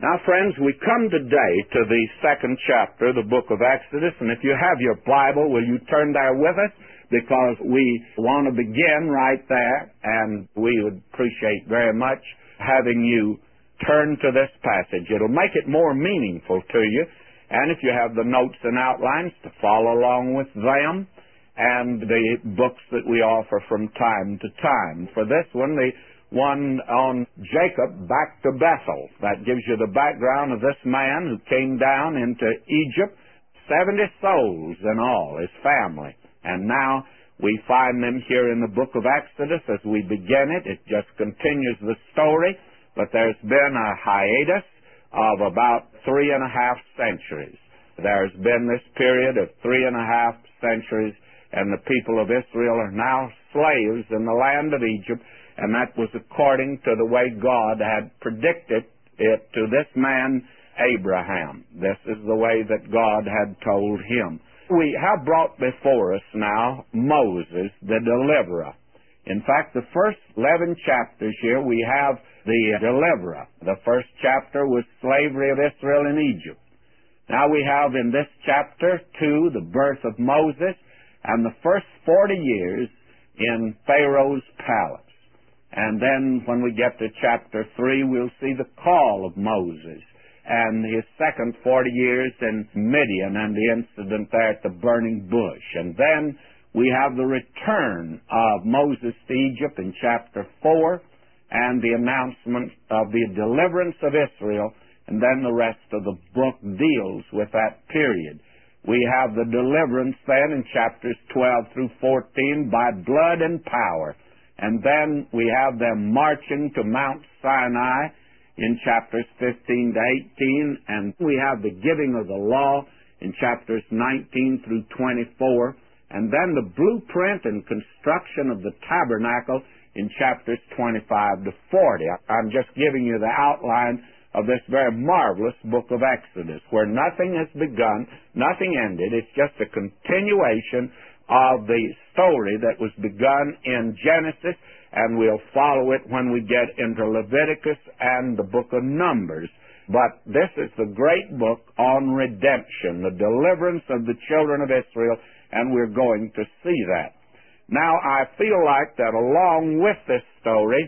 Now, friends, we come today to the second chapter of the book of Exodus, and if you have your Bible, will you turn there with us? Because we want to begin right there, and we would appreciate very much having you turn to this passage. It'll make it more meaningful to you, and if you have the notes and outlines, to follow along with them, and the books that we offer from time to time. For this one, the one on Jacob back to Bethel. That gives you the background of this man who came down into Egypt, 70 souls in all, his family. And now we find them here in the book of Exodus as we begin it. It just continues the story, but there's been a hiatus of about 3.5 centuries. There's been this period of 3.5 centuries, and the people of Israel are now slaves in the land of Egypt, and that was according to the way God had predicted it to this man, Abraham. This is the way that God had told him. We have brought before us now Moses, the deliverer. In fact, the first 11 chapters here, we have the deliverer. The first chapter was slavery of Israel in Egypt. Now we have in this chapter 2 the birth of Moses and the first 40 years in Pharaoh's palace. And then when we get to chapter 3, we'll see the call of Moses and his second 40 years in Midian and the incident there at the burning bush. And then we have the return of Moses to Egypt in chapter 4 and the announcement of the deliverance of Israel, and then the rest of the book deals with that period. We have the deliverance then in chapters 12 through 14 by blood and power. And then we have them marching to Mount Sinai in chapters 15 to 18, and we have the giving of the law in chapters 19 through 24, and then the blueprint and construction of the tabernacle in chapters 25 to 40. I'm just giving you the outline of this very marvelous book of Exodus, where nothing has begun, nothing ended. It's just a continuation of the story that was begun in Genesis, and we'll follow it when we get into Leviticus and the book of Numbers. But this is the great book on redemption, the deliverance of the children of Israel, and we're going to see that. Now, I feel like that along with this story,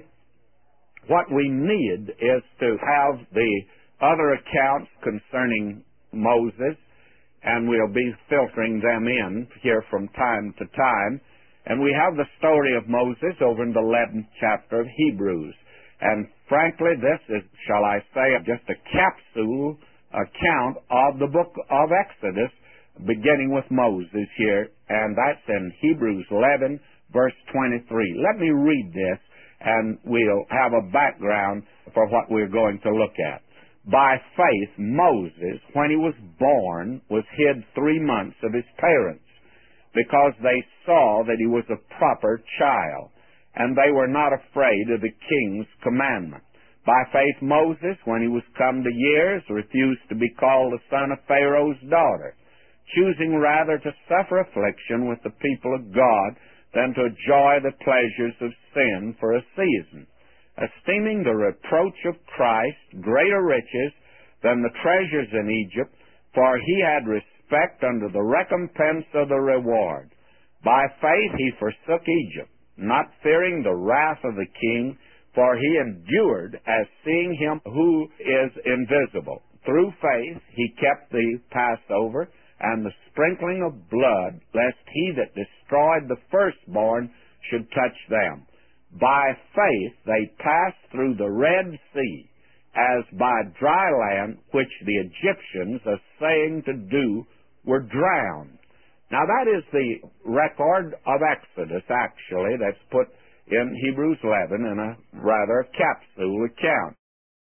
what we need is to have the other accounts concerning Moses, and we'll be filtering them in here from time to time. And we have the story of Moses over in the 11th chapter of Hebrews. And frankly, this is, shall I say, just a capsule account of the book of Exodus, beginning with Moses here, and that's in Hebrews 11, verse 23. Let me read this, and we'll have a background for what we're going to look at. By faith, Moses, when he was born, was hid 3 months of his parents, because they saw that he was a proper child, and they were not afraid of the king's commandment. By faith, Moses, when he was come to years, refused to be called the son of Pharaoh's daughter, choosing rather to suffer affliction with the people of God than to enjoy the pleasures of sin for a season, esteeming the reproach of Christ greater riches than the treasures in Egypt, for he had respect unto the recompense of the reward. By faith he forsook Egypt, not fearing the wrath of the king, for he endured as seeing him who is invisible. Through faith he kept the Passover and the sprinkling of blood, lest he that destroyed the firstborn should touch them. By faith they passed through the Red Sea, as by dry land, which the Egyptians, assaying to do, were drowned. Now that is the record of Exodus, actually, that's put in Hebrews 11 in a rather capsule account.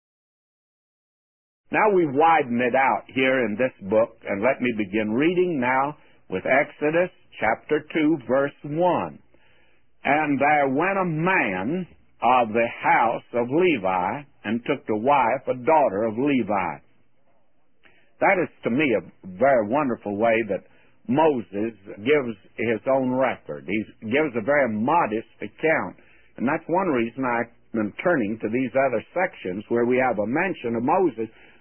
Now we widen it out here in this book, and let me begin reading now with Exodus chapter 2, verse 1. And there went a man of the house of Levi, and took to wife a daughter of Levi. That is, to me, a very wonderful way that Moses gives his own record. He gives a very modest account. And that's one reason I've been turning to these other sections where we have a mention of Moses,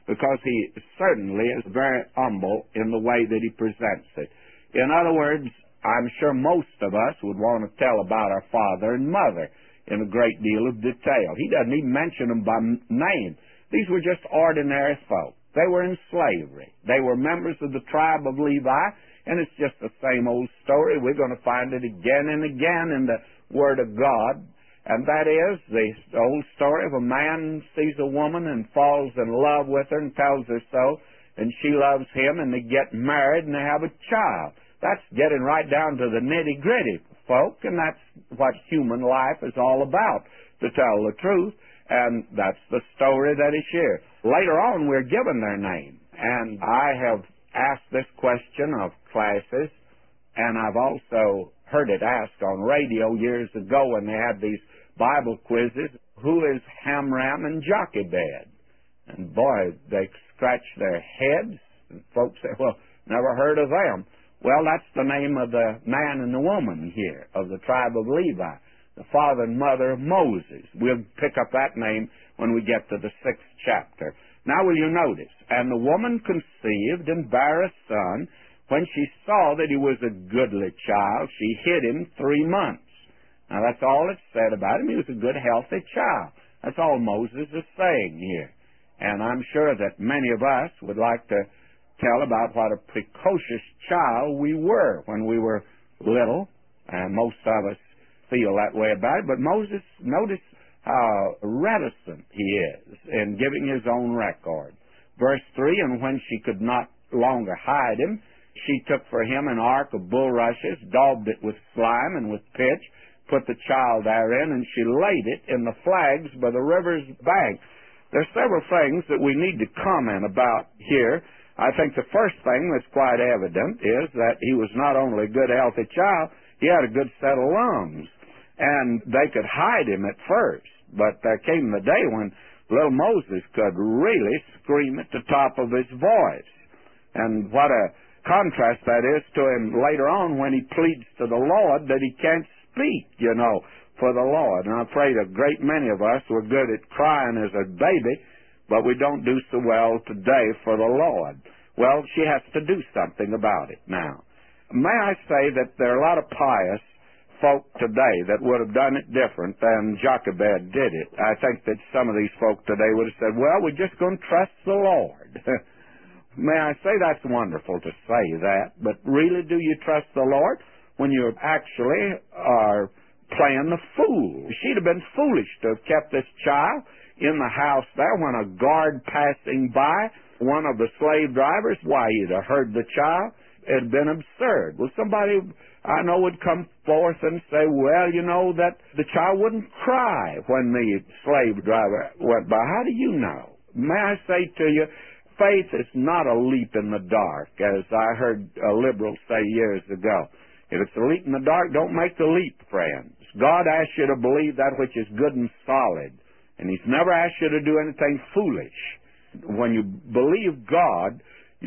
because he certainly is very humble in the way that he presents it. In other words, I'm sure most of us would want to tell about our father and mother in a great deal of detail. He doesn't even mention them by name. These were just ordinary folk. They were in slavery. They were members of the tribe of Levi, and it's just the same old story. We're going to find it again and again in the Word of God, and that is the old story of a man sees a woman and falls in love with her and tells her so, and she loves him, and they get married and they have a child. That's getting right down to the nitty-gritty, folk, and that's what human life is all about, to tell the truth, and that's the story that is here. Later on, we're given their name, and I have asked this question of classes, and I've also heard it asked on radio years ago when they had these Bible quizzes, who is Hamram and Jochebed? And boy, they scratch their heads, and folks say, well, never heard of them. Well, that's the name of the man and the woman here of the tribe of Levi, the father and mother of Moses. We'll pick up that name when we get to the 6th chapter. Now will you notice, and the woman conceived and bare a son. When she saw that he was a goodly child, she hid him 3 months. Now that's all it said about him. He was a good, healthy child. That's all Moses is saying here. And I'm sure that many of us would like to tell about what a precocious child we were when we were little, and most of us feel that way about it. But Moses, notice how reticent he is in giving his own record. Verse 3, and when she could not longer hide him, she took for him an ark of bulrushes, daubed it with slime and with pitch, put the child therein, and she laid it in the flags by the river's bank. There's several things that we need to comment about here. I think the first thing that's quite evident is that he was not only a good, healthy child, he had a good set of lungs. And they could hide him at first, but there came the day when little Moses could really scream at the top of his voice. And what a contrast that is to him later on when he pleads to the Lord that he can't speak, for the Lord. And I'm afraid a great many of us were good at crying as a baby, but we don't do so well today for the Lord. Well, she has to do something about it now. May I say that there are a lot of pious folk today that would have done it different than Jochebed did it. I think that some of these folk today would have said, well, we're just going to trust the Lord. May I say that's wonderful to say that, but really do you trust the Lord when you actually are playing the fool? She'd have been foolish to have kept this child in the house there when a guard passing by, one of the slave drivers, why, he'd have heard the child. It had been absurd. Well, somebody I know would come forth and say, well, that the child wouldn't cry when the slave driver went by. How do you know? May I say to you, faith is not a leap in the dark, as I heard a liberal say years ago. If it's a leap in the dark, don't make the leap, friends. God asks you to believe that which is good and solid, and He's never asked you to do anything foolish. When you believe God,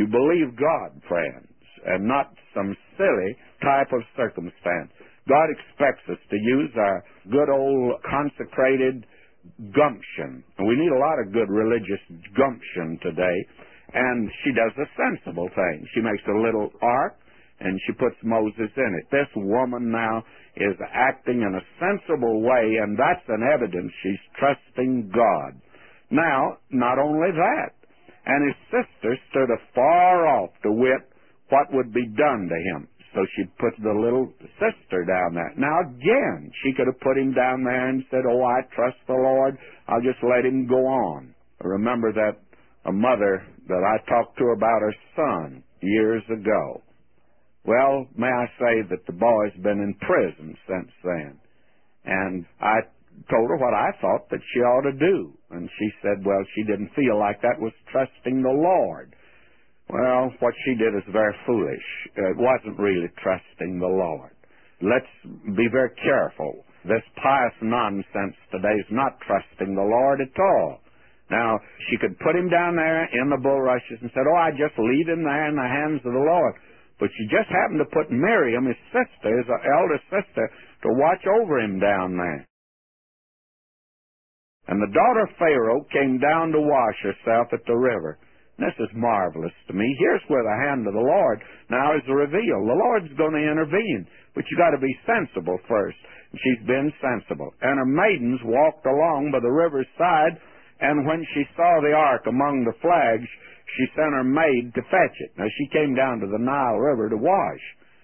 friends, and not some silly type of circumstance. God expects us to use our good old consecrated gumption. We need a lot of good religious gumption today, and she does a sensible thing. She makes a little ark, and she puts Moses in it. This woman now is acting in a sensible way, and that's an evidence she's trusting God. Now, not only that, and his sister stood afar off to wit what would be done to him. So she put the little sister down there. Now again, she could have put him down there and said, oh, I trust the Lord, I'll just let him go on. I remember that a mother that I talked to about her son years ago. Well, may I say that the boy's been in prison since then. And I told her what I thought that she ought to do. And she said, well, she didn't feel like that was trusting the Lord. Well, what she did is very foolish. It wasn't really trusting the Lord. Let's be very careful. This pious nonsense today is not trusting the Lord at all. Now, she could put him down there in the bulrushes and said, oh, I just leave him there in the hands of the Lord. But she just happened to put Miriam, his sister, his elder sister, to watch over him down there. And the daughter of Pharaoh came down to wash herself at the river. This is marvelous to me. Here's where the hand of the Lord now is revealed. The Lord's going to intervene, but you got to be sensible first. And she's been sensible. And her maidens walked along by the river's side, and when she saw the ark among the flags, she sent her maid to fetch it. Now, she came down to the Nile River to wash.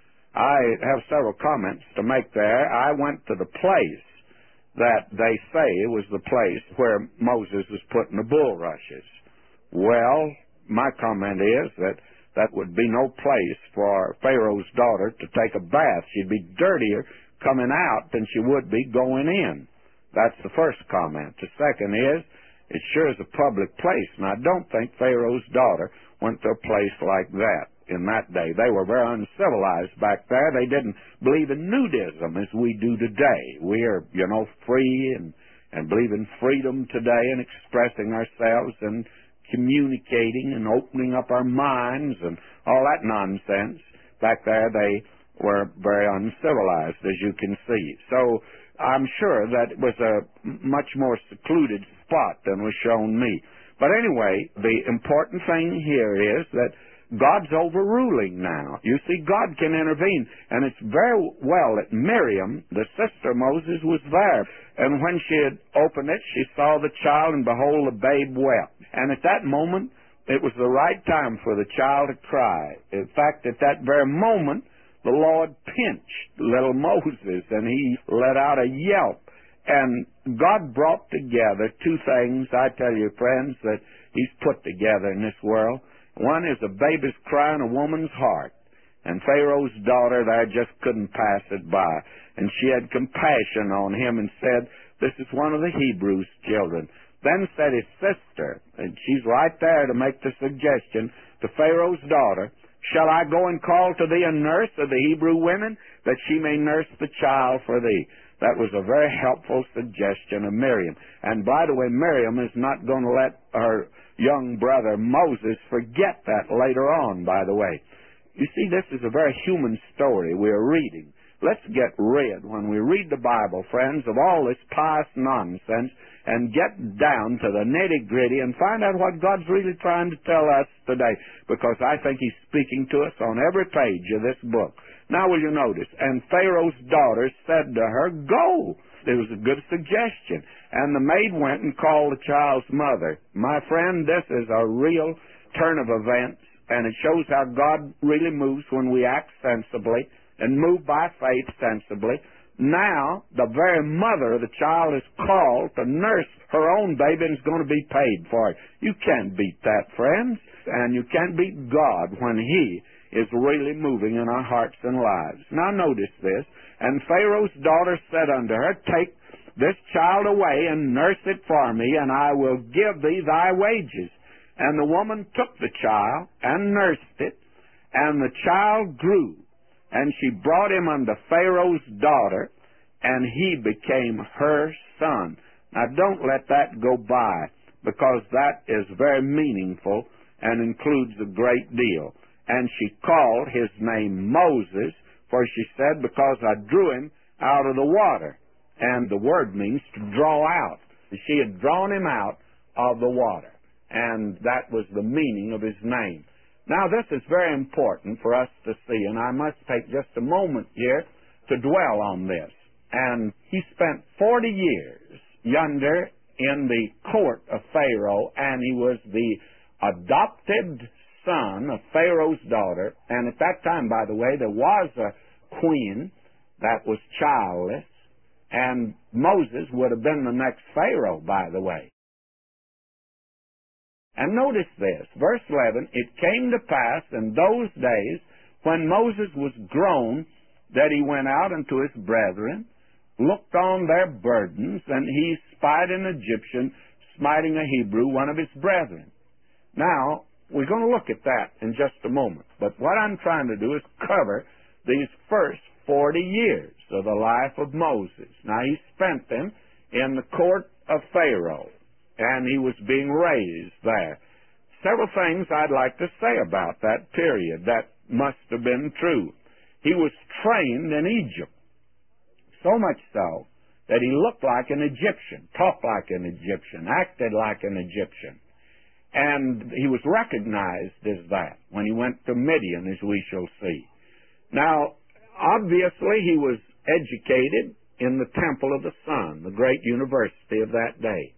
I have several comments to make there. I went to the place that they say was the place where Moses was putting the bulrushes. Well, my comment is that that would be no place for Pharaoh's daughter to take a bath. She'd be dirtier coming out than she would be going in. That's the first comment. The second is, it sure is a public place, and I don't think Pharaoh's daughter went to a place like that in that day. They were very uncivilized back there. They didn't believe in nudism as we do today. We are, free and believe in freedom today and expressing ourselves and communicating and opening up our minds and all that nonsense. Back there they were very uncivilized, as you can see. So I'm sure that it was a much more secluded spot than was shown me. But anyway, the important thing here is that God's overruling now. You see, God can intervene. And it's very well that Miriam, the sister of Moses, was there. And when she had opened it, she saw the child, and behold, the babe wept. And at that moment, it was the right time for the child to cry. In fact, at that very moment, the Lord pinched little Moses, and he let out a yelp. And God brought together two things, I tell you, friends, that He's put together in this world. One is a baby's cry in a woman's heart. And Pharaoh's daughter there just couldn't pass it by. And she had compassion on him and said, "This is one of the Hebrews' children." Then said his sister, and she's right there to make the suggestion to Pharaoh's daughter, "Shall I go and call to thee a nurse of the Hebrew women, that she may nurse the child for thee?" That was a very helpful suggestion of Miriam. And by the way, Miriam is not going to let her young brother Moses forget that later on, by the way. You see, this is a very human story we are reading. Let's get rid, when we read the Bible, friends, of all this pious nonsense and get down to the nitty-gritty and find out what God's really trying to tell us today, because I think He's speaking to us on every page of this book. Now, will you notice? And Pharaoh's daughter said to her, "Go." It was a good suggestion. And the maid went and called the child's mother. My friend, this is a real turn of events, and it shows how God really moves when we act sensibly and move by faith sensibly. Now, the very mother of the child is called to nurse her own baby and is going to be paid for it. You can't beat that, friends. And you can't beat God when He is really moving in our hearts and lives. Now, notice this. And Pharaoh's daughter said unto her, "Take this child away and nurse it for me, and I will give thee thy wages." And the woman took the child and nursed it, and the child grew. And she brought him unto Pharaoh's daughter, and he became her son. Now, don't let that go by, because that is very meaningful and includes a great deal. And she called his name Moses, for she said, "Because I drew him out of the water." And the word means to draw out. She had drawn him out of the water. And that was the meaning of his name. Now, this is very important for us to see, and I must take just a moment here to dwell on this. And he spent 40 years yonder in the court of Pharaoh, and he was the adopted son of Pharaoh's daughter. And at that time, by the way, there was a queen that was childless, and Moses would have been the next Pharaoh, by the way. And notice this, verse 11, "It came to pass in those days, when Moses was grown, that he went out unto his brethren, looked on their burdens, and he spied an Egyptian smiting a Hebrew, one of his brethren." Now, we're going to look at that in just a moment. But what I'm trying to do is cover these first 40 years of the life of Moses. Now, he spent them in the court of Pharaoh, and he was being raised there. Several things I'd like to say about that period that must have been true. He was trained in Egypt, so much so that he looked like an Egyptian, talked like an Egyptian, acted like an Egyptian. And he was recognized as that when he went to Midian, as we shall see. Now, obviously, he was educated in the Temple of the Sun, the great university of that day.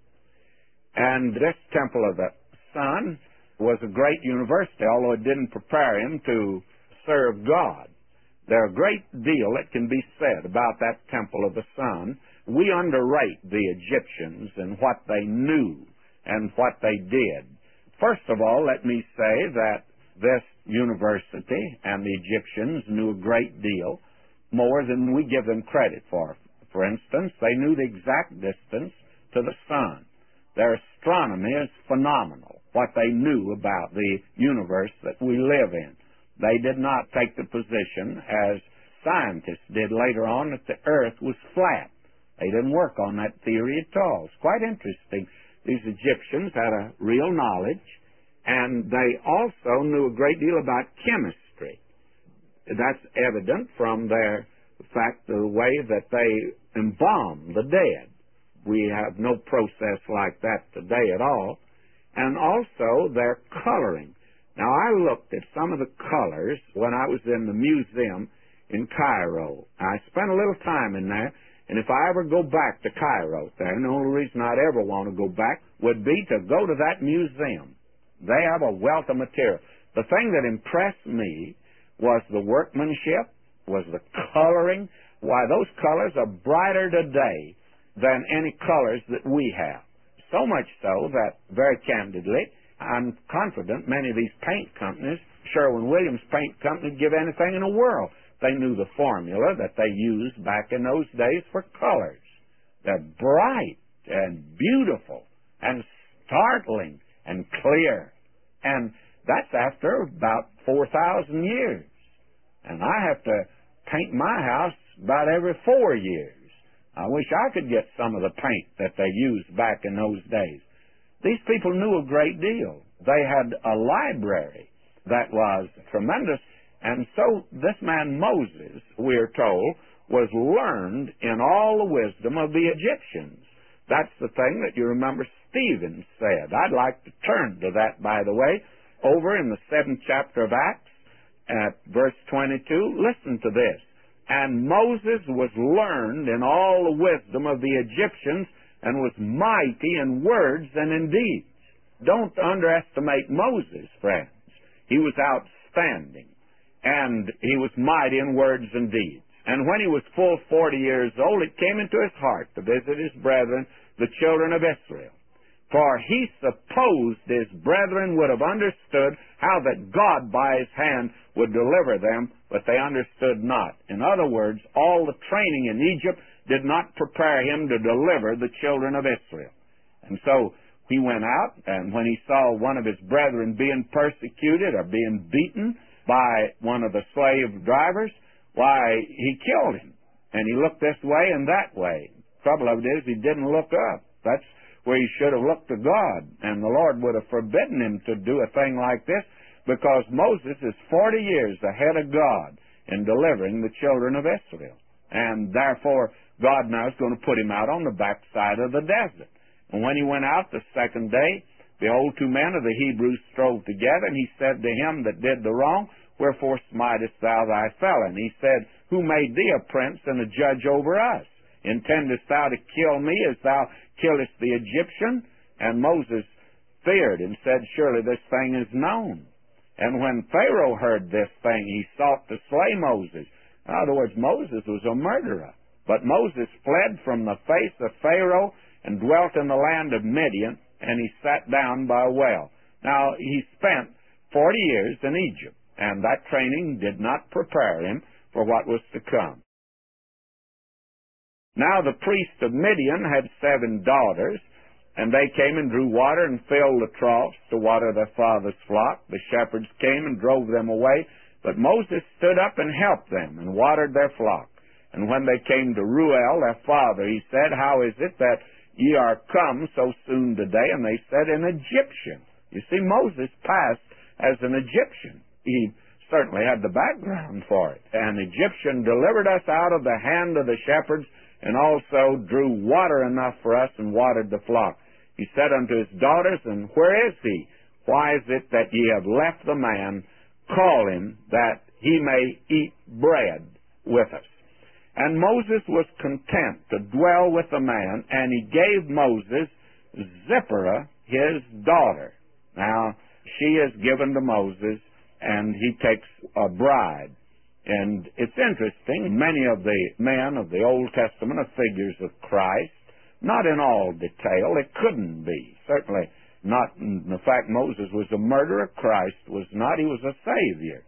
And this Temple of the Sun was a great university, although it didn't prepare him to serve God. There's a great deal that can be said about that Temple of the Sun. We underrate the Egyptians and what they knew and what they did. First of all, let me say that this university and the Egyptians knew a great deal, more than we give them credit for. For instance, they knew the exact distance to the sun. Their astronomy is phenomenal, what they knew about the universe that we live in. They did not take the position, as scientists did later on, that the earth was flat. They didn't work on that theory at all. It's quite interesting. These Egyptians had a real knowledge, and they also knew a great deal about chemistry. That's evident from the way that they embalm the dead. We have no process like that today at all. And also their coloring. Now, I looked at some of the colors when I was in the museum in Cairo. I spent a little time in there, and if I ever go back to Cairo there, and the only reason I'd ever want to go back would be to go to that museum. They have a wealth of material. The thing that impressed me was the workmanship, was the coloring. Why, those colors are brighter today than any colors that we have. So much so that, very candidly, I'm confident many of these paint companies, Sherwin-Williams Paint Company, give anything in the world. They knew the formula that they used back in those days for colors. They're bright and beautiful and startling and clear. And that's after about 4,000 years. And I have to paint my house about every 4 years. I wish I could get some of the paint that they used back in those days. These people knew a great deal. They had a library that was tremendous. And so this man Moses, we're told, was learned in all the wisdom of the Egyptians. That's the thing that you remember Stephen said. I'd like to turn to that, by the way, over in the 7th chapter of Acts at verse 22. Listen to this. And Moses was learned in all the wisdom of the Egyptians and was mighty in words and in deeds. Don't underestimate Moses, friends. He was outstanding, and he was mighty in words and deeds. And when he was full 40 years old, it came into his heart to visit his brethren, the children of Israel. For he supposed his brethren would have understood how that God by his hand would deliver them, but they understood not. In other words, all the training in Egypt did not prepare him to deliver the children of Israel. And so he went out, and when he saw one of his brethren being persecuted or being beaten by one of the slave drivers, why, he killed him. And he looked this way and that way. Trouble of it is, he didn't look up. That's where he should have looked to God. And the Lord would have forbidden him to do a thing like this, because Moses is 40 years ahead of God in delivering the children of Israel. And therefore, God now is going to put him out on the backside of the desert. And when he went out the second day, behold, 2 men of the Hebrews strove together, and he said to him that did the wrong, Wherefore smitest thou thy fellow? And he said, Who made thee a prince and a judge over us? Intendest thou to kill me as thou killest the Egyptian? And Moses feared and said, Surely this thing is known. And when Pharaoh heard this thing, he sought to slay Moses. In other words, Moses was a murderer. But Moses fled from the face of Pharaoh and dwelt in the land of Midian, and he sat down by a well. Now, he spent 40 years in Egypt, and that training did not prepare him for what was to come. Now the priest of Midian had 7 daughters, and they came and drew water and filled the troughs to water their father's flock. The shepherds came and drove them away, but Moses stood up and helped them and watered their flock. And when they came to Reuel, their father, he said, How is it that ye are come so soon today? And they said, An Egyptian. You see, Moses passed as an Egyptian. He certainly had the background for it. An Egyptian delivered us out of the hand of the shepherds, and also drew water enough for us and watered the flock. He said unto his daughters, And where is he why is it that ye have left the man? Call him, that he may eat bread with us. And Moses was content to dwell with the man, and he gave Moses Zipporah, his daughter. Now, she is given to Moses, and he takes a bride. And it's interesting, many of the men of the Old Testament are figures of Christ, not in all detail. It couldn't be. Certainly not in the fact Moses was a murderer. Christ was not. He was a Savior.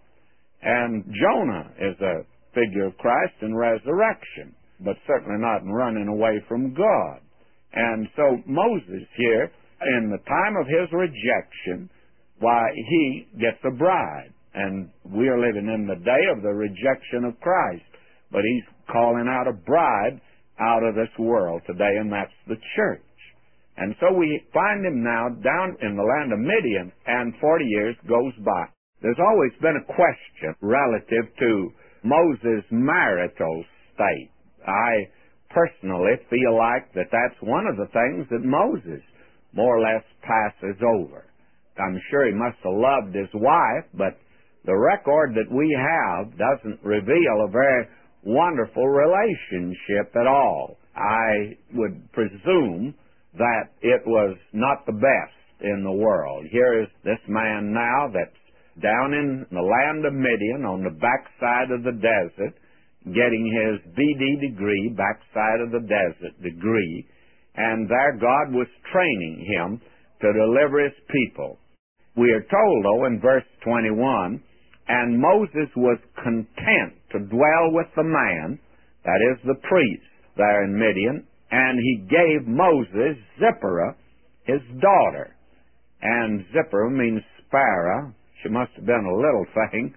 And Jonah is a figure of Christ in resurrection, but certainly not in running away from God. And so Moses here, in the time of his rejection, why, he gets a bride. And we are living in the day of the rejection of Christ. But he's calling out a bride out of this world today, and that's the church. And so we find him now down in the land of Midian, and 40 years goes by. There's always been a question relative to Moses' marital state. I personally feel like that's one of the things that Moses more or less passes over. I'm sure he must have loved his wife, but the record that we have doesn't reveal a very wonderful relationship at all. I would presume that it was not the best in the world. Here is this man now that's down in the land of Midian on the backside of the desert, getting his BD degree, backside of the desert degree, and there God was training him to deliver his people. We are told, though, in verse 21, and Moses was content to dwell with the man, that is the priest, there in Midian, and he gave Moses Zipporah, his daughter. And Zipporah means sparrow. She must have been a little thing.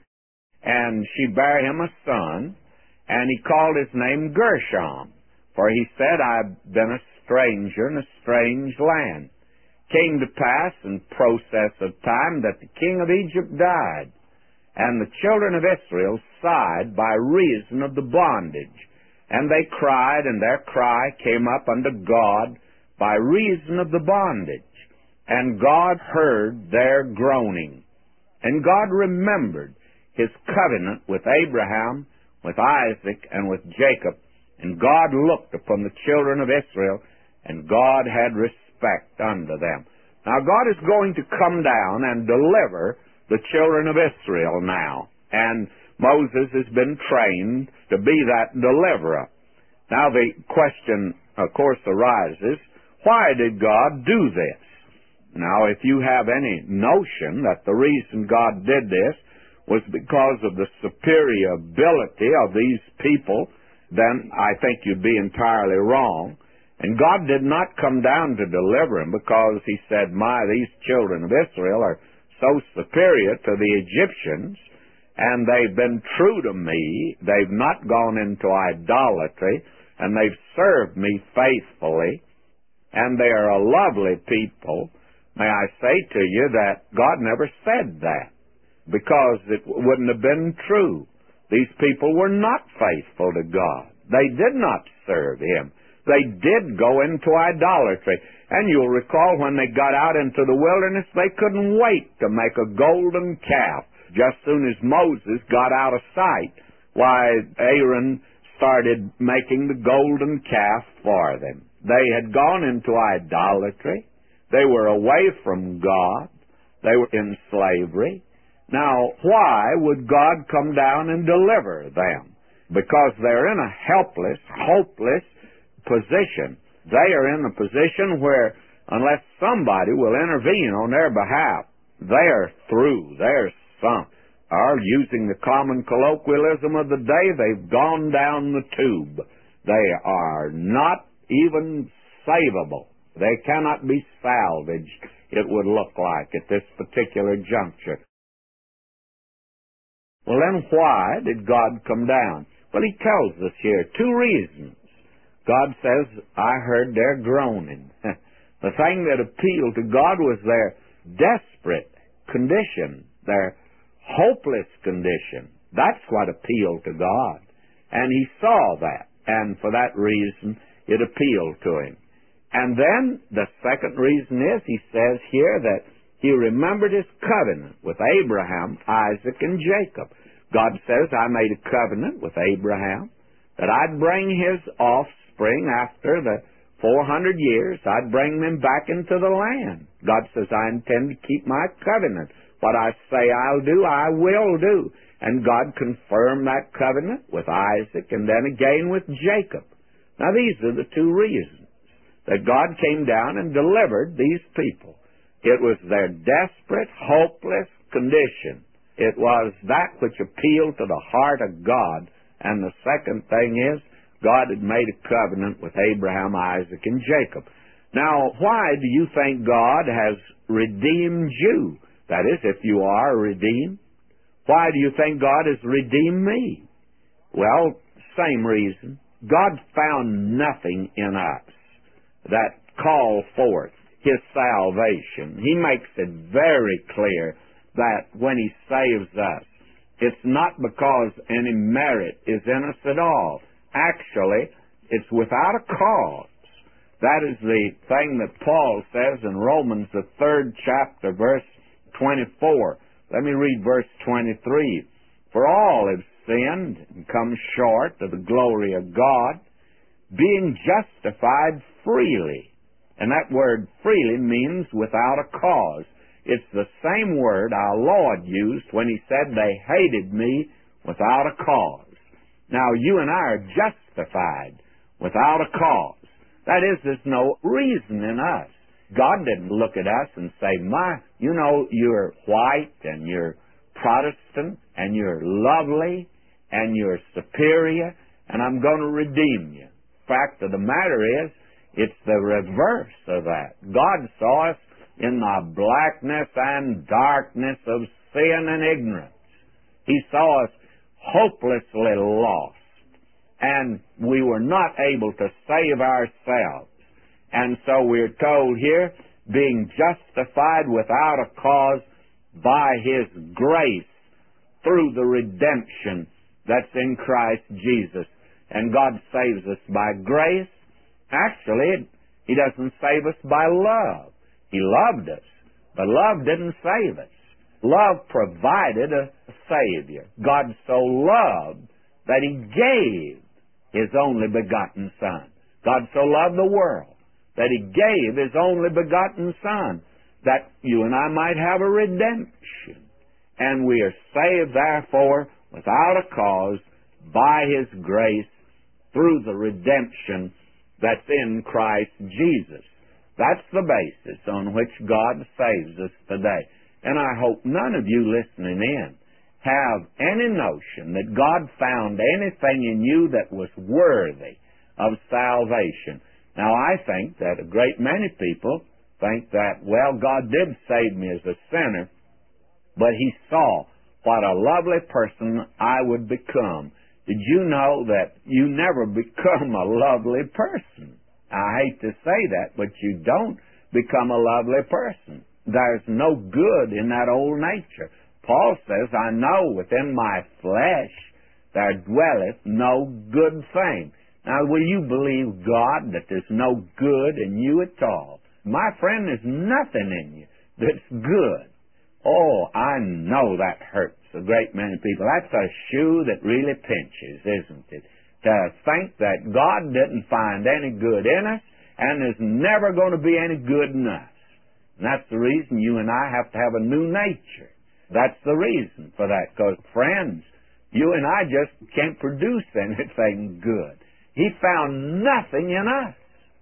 And she bare him a son, and he called his name Gershom, for he said, I've been a stranger in a strange land. Came to pass in process of time that the king of Egypt died, and the children of Israel sighed by reason of the bondage. And they cried, and their cry came up unto God by reason of the bondage. And God heard their groaning. And God remembered his covenant with Abraham, with Isaac, and with Jacob. And God looked upon the children of Israel, and God had respect unto them. Now God is going to come down and deliver the children of Israel now. And Moses has been trained to be that deliverer. Now the question, of course, arises, why did God do this? Now, if you have any notion that the reason God did this was because of the superior ability of these people, then I think you'd be entirely wrong. And God did not come down to deliver him because he said, these children of Israel are so superior to the Egyptians, and they've been true to me. They've not gone into idolatry, and they've served me faithfully, and they are a lovely people. May I say to you that God never said that, because it wouldn't have been true. These people were not faithful to God. They did not serve him. They did go into idolatry. And you'll recall when they got out into the wilderness, they couldn't wait to make a golden calf. Just soon as Moses got out of sight, why, Aaron started making the golden calf for them. They had gone into idolatry. They were away from God. They were in slavery. Now, why would God come down and deliver them? Because they're in a helpless, hopeless position. They are in a position where, unless somebody will intervene on their behalf, they are through. They're sunk. Or, using the common colloquialism of the day, they've gone down the tube. They are not even savable. They cannot be salvaged, it would look like, at this particular juncture. Well, then why did God come down? Well, he tells us here two reasons. God says, I heard their groaning. The thing that appealed to God was their desperate condition, their hopeless condition. That's what appealed to God. And he saw that, and for that reason, it appealed to him. And then the second reason is, he says here, that He remembered his covenant with Abraham, Isaac, and Jacob. God says, I made a covenant with Abraham that I'd bring his offspring after the 400 years. I'd bring them back into the land. God says, I intend to keep my covenant. What I say I'll do, I will do. And God confirmed that covenant with Isaac and then again with Jacob. Now these are the two reasons that God came down and delivered these people. It was their desperate, hopeless condition. It was that which appealed to the heart of God. And the second thing is, God had made a covenant with Abraham, Isaac, and Jacob. Now, why do you think God has redeemed you? That is, if you are redeemed. Why do you think God has redeemed me? Well, same reason. God found nothing in us that called forth his salvation. He makes it very clear that when he saves us, it's not because any merit is in us at all. Actually, it's without a cause. That is the thing that Paul says in Romans, the 3rd chapter, verse 24. Let me read verse 23. For all have sinned and come short of the glory of God, being justified freely. And that word freely means without a cause. It's the same word our Lord used when he said they hated me without a cause. Now, you and I are justified without a cause. That is, there's no reason in us. God didn't look at us and say, you're white and you're Protestant and you're lovely and you're superior and I'm going to redeem you. Fact of the matter is, it's the reverse of that. God saw us in the blackness and darkness of sin and ignorance. He saw us hopelessly lost, and we were not able to save ourselves. And so we're told here, being justified without a cause by his grace through the redemption that's in Christ Jesus. And God saves us by grace. Actually, he doesn't save us by love. He loved us, but love didn't save us. Love provided a Savior. God so loved that he gave his only begotten Son. God so loved the world that he gave his only begotten Son, that you and I might have a redemption. And we are saved, therefore, without a cause, by his grace, through the redemption that's in Christ Jesus. That's the basis on which God saves us today. And I hope none of you listening in have any notion that God found anything in you that was worthy of salvation. Now, I think that a great many people think that, well, God did save me as a sinner, but he saw what a lovely person I would become. Did you know that you never become a lovely person? I hate to say that, but you don't become a lovely person. There's no good in that old nature. Paul says, I know within my flesh there dwelleth no good thing. Now, will you believe God that there's no good in you at all? My friend, there's nothing in you that's good. Oh, I know that hurts a great many people. That's a shoe that really pinches, isn't it? To think that God didn't find any good in us, and there's never going to be any good in us. And that's the reason you and I have to have a new nature. That's the reason for that, because, friends, you and I just can't produce anything good. He found nothing in us,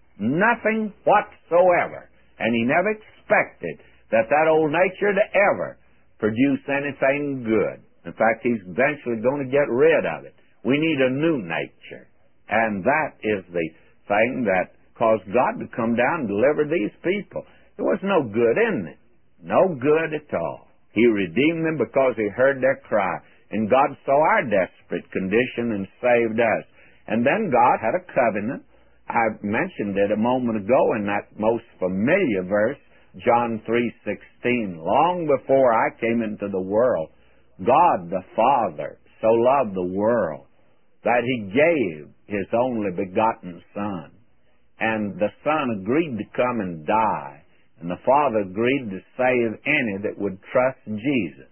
nothing whatsoever, and he never expected that old nature to ever produce anything good. In fact, he's eventually going to get rid of it. We need a new nature, and that is the thing that caused God to come down and deliver these people. There was no good in them, no good at all. He redeemed them because he heard their cry, and God saw our desperate condition and saved us. And then God had a covenant. I mentioned it a moment ago in that most familiar verse, John 3:16. Long before I came into the world, God the Father so loved the world that he gave his only begotten Son. And the Son agreed to come and die And the Father agreed to save any that would trust Jesus.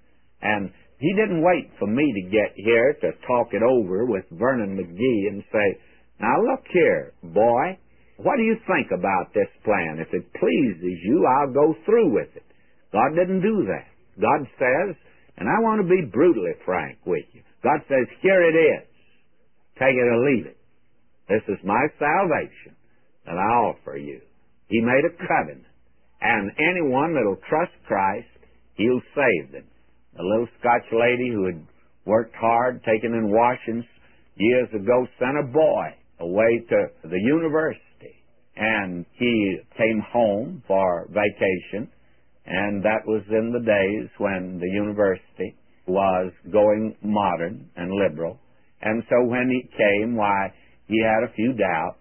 And He didn't wait for me to get here to talk it over with Vernon McGee and say, now look here, boy, what do you think about this plan? If it pleases you, I'll go through with it. God didn't do that. God says, and I want to be brutally frank with you, God says, here it is. Take it or leave it. This is my salvation that I offer you. He made a covenant. And anyone that'll trust Christ, He'll save them. A little Scotch lady who had worked hard, taken in washings years ago, sent a boy away to the university. And he came home for vacation, and that was in the days when the university was going modern and liberal. And so when he came, why, he had a few doubts,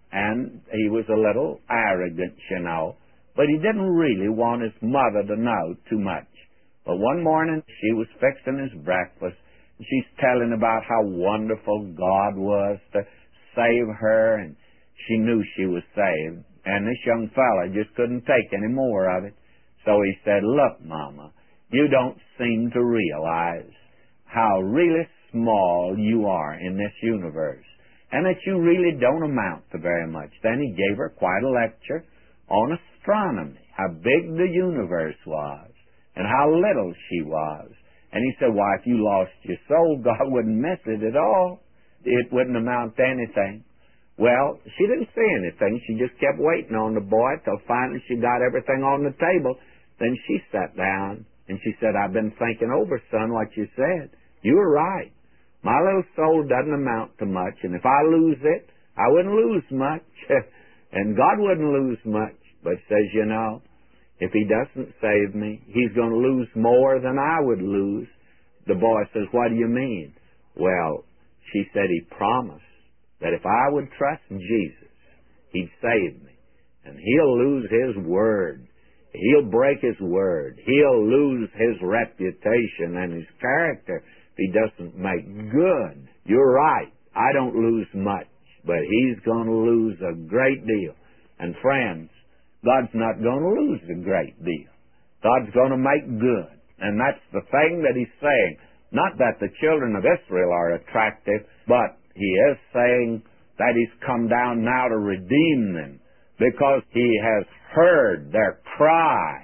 and he was a little arrogant, you know, but he didn't really want his mother to know too much. But one morning, she was fixing his breakfast, and she's telling about how wonderful God was to save her, and she knew she was saved. And this young fella just couldn't take any more of it. So he said, look, Mama, you don't seem to realize how really small you are in this universe, and that you really don't amount to very much. Then he gave her quite a lecture on astronomy, how big the universe was, and how little she was. And he said, why, if you lost your soul, God wouldn't miss it at all. It wouldn't amount to anything. Well, she didn't say anything. She just kept waiting on the boy till finally she got everything on the table. Then she sat down and she said, I've been thinking over, son, what you said. You were right. My little soul doesn't amount to much, and if I lose it, I wouldn't lose much, and God wouldn't lose much. But says, you know, if He doesn't save me, He's going to lose more than I would lose. The boy says, what do you mean? Well, she said, He promised that if I would trust Jesus, He'd save me. And He'll lose His word. He'll break His word. He'll lose His reputation and His character if He doesn't make good. You're right. I don't lose much, but He's going to lose a great deal. And friends, God's not going to lose a great deal. God's going to make good. And that's the thing that He's saying. Not that the children of Israel are attractive, but He is saying that He's come down now to redeem them, because He has heard their cry,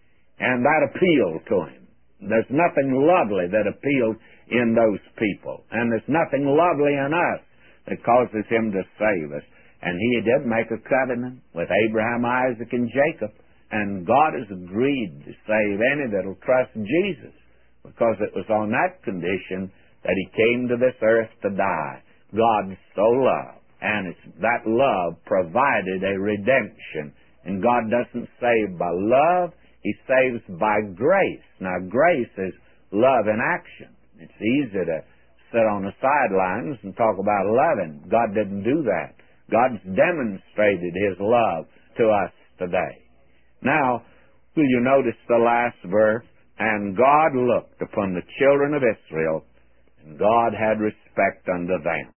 and that appealed to Him. There's nothing lovely that appeals in those people, and there's nothing lovely in us that causes Him to save us. And He did make a covenant with Abraham, Isaac, and Jacob, and God has agreed to save any that will trust Jesus, because it was on that condition that He came to this earth to die. God so loved, and it's that love provided a redemption. And God doesn't save by love, He saves by grace. Now, grace is love in action. It's easy to sit on the sidelines and talk about loving. God didn't do that. God's demonstrated His love to us today. Now, will you notice the last verse? And God looked upon the children of Israel, and God had respect unto them.